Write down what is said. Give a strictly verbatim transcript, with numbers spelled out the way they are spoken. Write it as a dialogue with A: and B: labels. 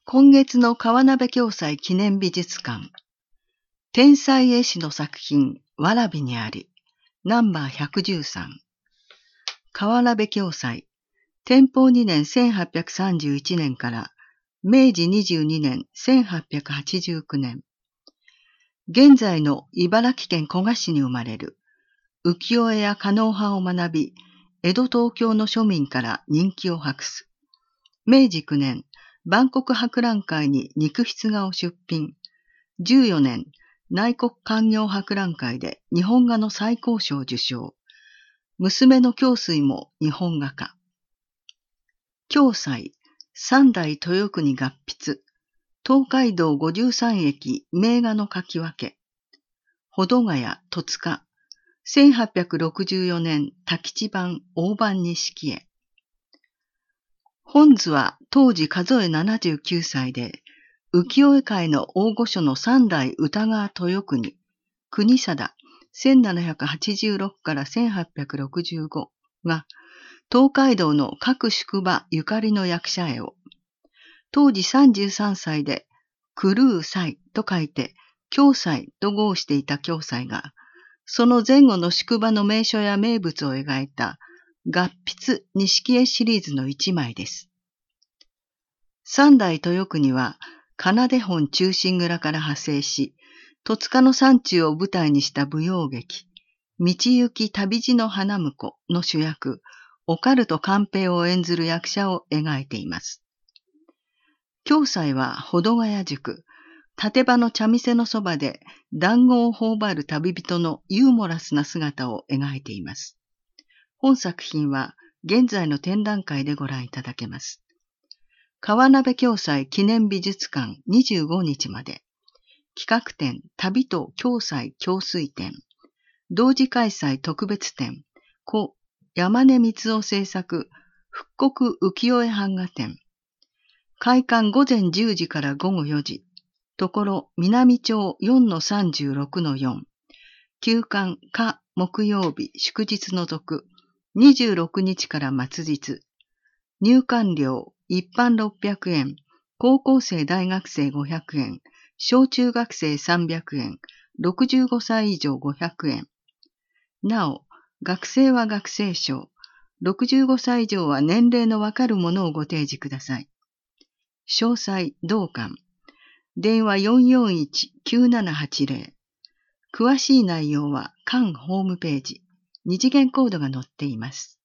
A: 今月の川鍋暁斎記念美術館、天才絵師の作品、わらびにあり、ナンバーひゃくじゅうさん。川鍋暁斎、天保にねんせんはっぴゃくさんじゅういちねんから明治にじゅうにねんせんはっぴゃくはちじゅうきゅうねん。現在の茨城県古河市に生まれる、浮世絵や狩野派を学び、江戸東京の庶民から人気を博す。明治きゅうねん、万国博覧会に肉筆画を出品。じゅうよねん、内国勧業博覧会で日本画の最高賞を受賞。娘の暁水も日本画家。暁斎、三代豊国合筆。東海道ごじゅうさん駅名画の書き分け。保土ヶ谷戸塚。せんはっぴゃくろくじゅうよねん多吉版大判錦絵。本図は当時数えななじゅうきゅうさいで、浮世絵界の大御所の三代歌川豊国、国貞、せんななひゃくはちじゅうろくからせんはっぴゃくろくじゅうごが、東海道の各宿場ゆかりの役者絵を、当時さんじゅうさんさいで、狂う斎と書いて、暁斎と号していた暁斎が、その前後の宿場の名所や名物を描いた、合筆錦絵シリーズの一枚です。三代豊国は、奏で本忠臣蔵から派生し、戸塚の山中を舞台にした舞踊劇、道行き旅路の花婿の主役、オカルト寛平を演ずる役者を描いています。暁斎は保土ヶ谷宿、立場の茶店のそばで団子を頬張る旅人のユーモラスな姿を描いています。本作品は現在の展覧会でご覧いただけます。川鍋暁斎記念美術館にじゅうごにちまで。企画展旅と暁斎暁水展。同時開催特別展。故山根光夫制作復刻浮世絵版画展。開館午前じゅうじから午後よじ。ところ南町 よんのさんじゅうろくのよん。休館火木曜日祝日除くにじゅうろくにちから末日。入館料一般ろっぴゃくえん、高校生大学生ごひゃくえん、小中学生さんびゃくえん、ろくじゅうごさい以上ごひゃくえん。なお、学生は学生証、ろくじゅうごさい以上は年齢のわかるものをご提示ください。詳細、同館。電話 よんよんいちきゅうななはちゼロ。詳しい内容は館ホームページ、二次元コードが載っています。